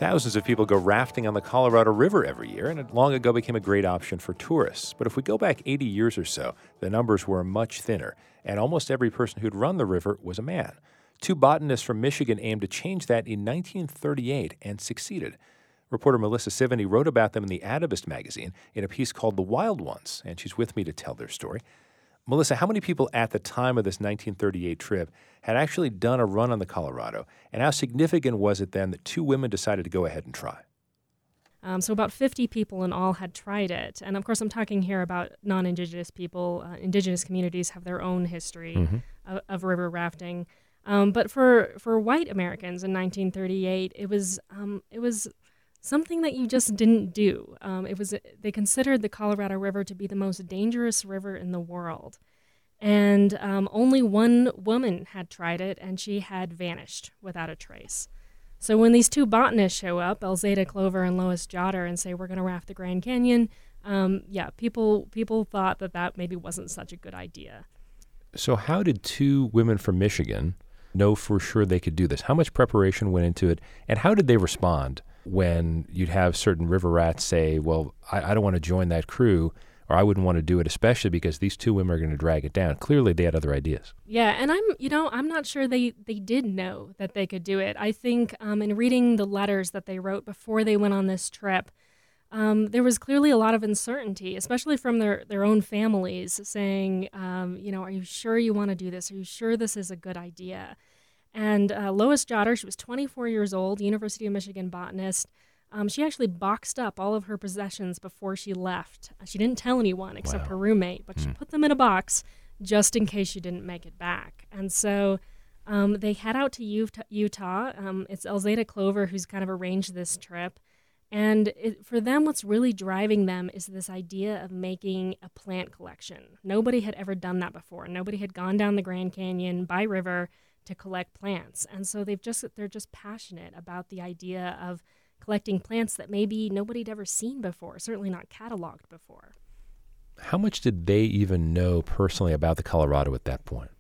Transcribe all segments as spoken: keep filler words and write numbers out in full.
Thousands of people go rafting on the Colorado River every year, and it long ago became a great option for tourists. But if we go back eighty years or so, the numbers were much thinner, and almost every person who'd run the river was a man. Two botanists from Michigan aimed to change that in nineteen thirty-eight and succeeded. Reporter Melissa Sivany wrote about them in the Atavist magazine in a piece called The Wild Ones, and she's with me to tell their story. Melissa, how many people at the time of this nineteen thirty-eight trip had actually done a run on the Colorado, and how significant was it then that two women decided to go ahead and try? Um, so about fifty people in all had tried it. And of course, I'm talking here about non-Indigenous people. Uh, Indigenous communities have their own history Mm-hmm. of, of river rafting. Um, but for, for white Americans in nineteen thirty-eight, it was um, it was something that you just didn't do. Um, it was they considered the Colorado River to be the most dangerous river in the world. And um, only one woman had tried it, and she had vanished without a trace. So when these two botanists show up, Elzada Clover and Lois Jotter, and say, we're going to raft the Grand Canyon, um, yeah, people people thought that that maybe wasn't such a good idea. So how did two women from Michigan know for sure they could do this? How much preparation went into it, and how did they respond when you'd have certain river rats say, well, I, I don't want to join that crew, or I wouldn't want to do it, especially because these two women are going to drag it down? Clearly, they had other ideas. Yeah, and I'm, you know, I'm not sure they, they did know that they could do it. I think um, in reading the letters that they wrote before they went on this trip, um, there was clearly a lot of uncertainty, especially from their, their own families, saying, um, you know, are you sure you want to do this? Are you sure this is a good idea? And uh, Lois Jotter, she was twenty-four years old, University of Michigan botanist. Um, she actually boxed up all of her possessions before she left. She didn't tell anyone except Wow. her roommate, but mm. she put them in a box just in case she didn't make it back. And so um, they head out to Utah. Utah. Um, it's Elzada Clover who's kind of arranged this trip. And it, for them, what's really driving them is this idea of making a plant collection. Nobody had ever done that before. Nobody had gone down the Grand Canyon by river to collect plants. And so they've just they're just passionate about the idea of collecting plants that maybe nobody had ever seen before, certainly not cataloged before. How much did they even know personally about the Colorado at that point?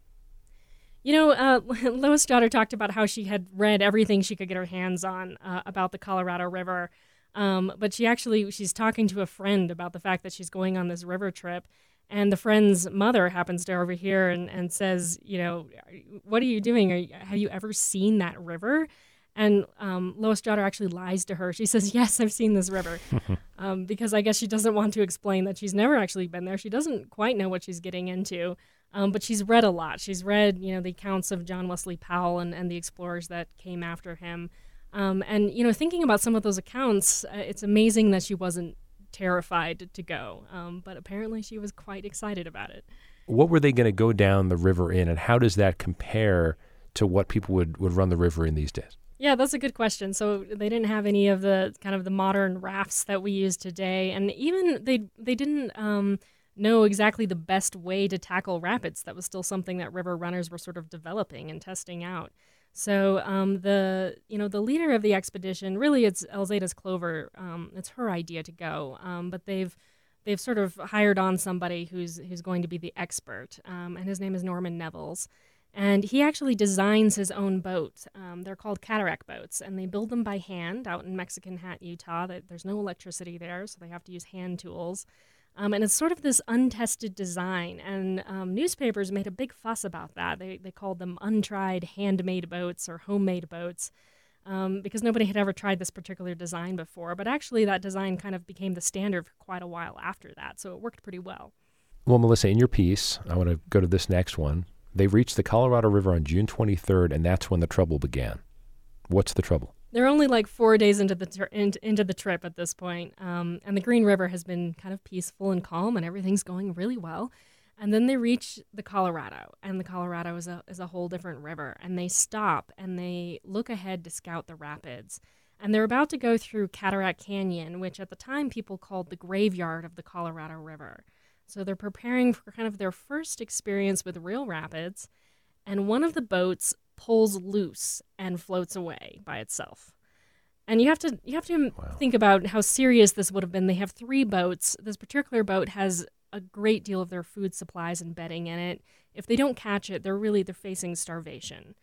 You know, uh, Lois Jotter talked about how she had read everything she could get her hands on uh, about the Colorado River, um, but she actually, she's talking to a friend about the fact that she's going on this river trip, and the friend's mother happens to overhear and, and says, you know, what are you doing? Are you, have you ever seen that river? And um, Lois Jotter actually lies to her. She says, yes, I've seen this river, um, because I guess she doesn't want to explain that she's never actually been there. She doesn't quite know what she's getting into, um, but she's read a lot. She's read, you know, the accounts of John Wesley Powell and, and the explorers that came after him. Um, and, you know, thinking about some of those accounts, uh, it's amazing that she wasn't terrified to go, um, but apparently she was quite excited about it. What were they going to go down the river in, and how does that compare to what people would, would run the river in these days? Yeah, that's a good question. So they didn't have any of the kind of the modern rafts that we use today, and even they they didn't um, know exactly the best way to tackle rapids. That was still something that river runners were sort of developing and testing out. So um, the you know the leader of the expedition, really, it's Elzada Clover. Um, it's her idea to go, um, but they've they've sort of hired on somebody who's who's going to be the expert, um, and his name is Norman Nevels. And he actually designs his own boats. Um, they're called cataract boats, and they build them by hand out in Mexican Hat, Utah. There's no electricity there, so they have to use hand tools. Um, and it's sort of this untested design, and um, newspapers made a big fuss about that. They they called them untried handmade boats or homemade boats, um, because nobody had ever tried this particular design before. But actually, that design kind of became the standard for quite a while after that, so it worked pretty well. Well, Melissa, in your piece, I want to go to this next one. They reached the Colorado River on June twenty-third, and that's when the trouble began. What's the trouble? They're only like four days into the ter- in- into the trip at this point, um, and the Green River has been kind of peaceful and calm, and everything's going really well. And then they reach the Colorado, and the Colorado is a is a whole different river. And they stop and they look ahead to scout the rapids, and they're about to go through Cataract Canyon, which at the time people called the graveyard of the Colorado River. So they're preparing for kind of their first experience with real rapids, and one of the boats pulls loose and floats away by itself. And you have to you have to wow. think about how serious this would have been. They have three boats. This particular boat has a great deal of their food supplies and bedding in it. If they don't catch it, they're really they're facing starvation.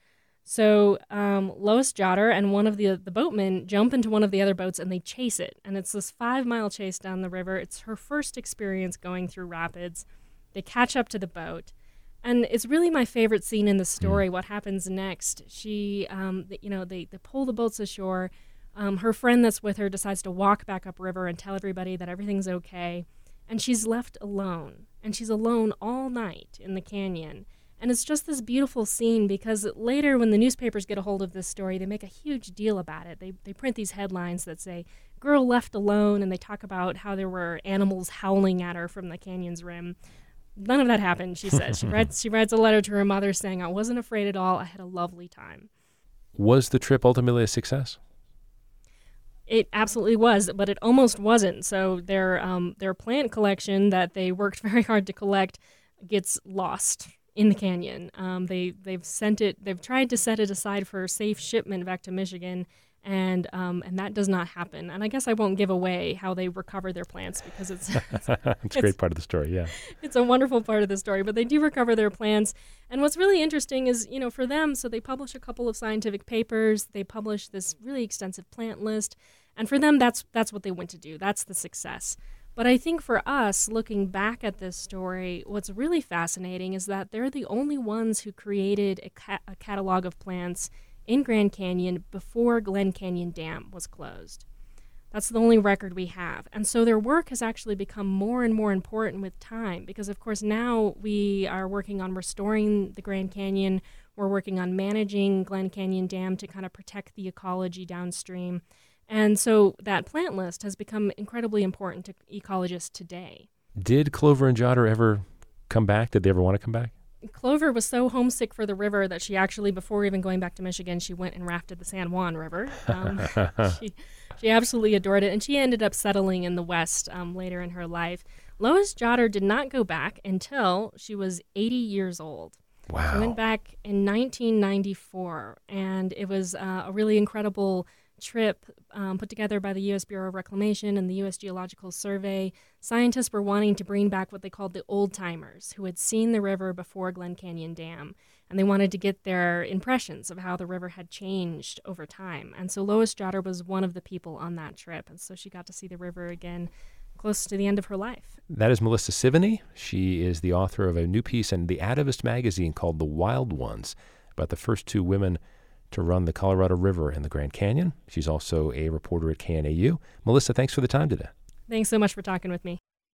So um, Lois Jotter and one of the the boatmen jump into one of the other boats and they chase it. And it's this five mile chase down the river. It's her first experience going through rapids. They catch up to the boat. And it's really my favorite scene in the story, mm. what happens next. She, um, you know, they, they pull the boats ashore. Um, her friend that's with her decides to walk back upriver and tell everybody that everything's okay. And she's left alone. And she's alone all night in the canyon. And it's just this beautiful scene because later when the newspapers get a hold of this story, they make a huge deal about it. They they print these headlines that say, "Girl left alone," and they talk about how there were animals howling at her from the canyon's rim. None of that happened, she says. She writes, she writes a letter to her mother saying, "I wasn't afraid at all. I had a lovely time." Was the trip ultimately a success? It absolutely was, but it almost wasn't. So their um, their plant collection that they worked very hard to collect gets lost in the canyon. Um, they they've sent it. They've tried to set it aside for safe shipment back to Michigan, and um, and that does not happen. And I guess I won't give away how they recover their plants because it's it's, it's a great part of the story. Yeah, it's a wonderful part of the story. But they do recover their plants. And what's really interesting is, you know, for them, so they publish a couple of scientific papers. They publish this really extensive plant list, and for them, that's that's what they went to do. That's the success. But I think for us, looking back at this story, what's really fascinating is that they're the only ones who created a, ca- a catalog of plants in Grand Canyon before Glen Canyon Dam was closed. That's the only record we have. And so their work has actually become more and more important with time because, of course, now we are working on restoring the Grand Canyon. We're working on managing Glen Canyon Dam to kind of protect the ecology downstream. And so that plant list has become incredibly important to ecologists today. Did Clover and Jotter ever come back? Did they ever want to come back? Clover was so homesick for the river that she actually, before even going back to Michigan, she went and rafted the San Juan River. Um, she, she absolutely adored it, and she ended up settling in the West um, later in her life. Lois Jotter did not go back until she was eighty years old. Wow. She went back in nineteen ninety-four, and it was uh, a really incredible trip um, put together by the U S Bureau of Reclamation and the U S Geological Survey. Scientists were wanting to bring back what they called the old-timers who had seen the river before Glen Canyon Dam, and they wanted to get their impressions of how the river had changed over time. And so Lois Jotter was one of the people on that trip, and so she got to see the river again close to the end of her life. That is Melissa Sivany. She is the author of a new piece in The Atavist magazine called The Wild Ones, about the first two women to run the Colorado River in the Grand Canyon. She's also a reporter at K N A U. Melissa, thanks for the time today. Thanks so much for talking with me.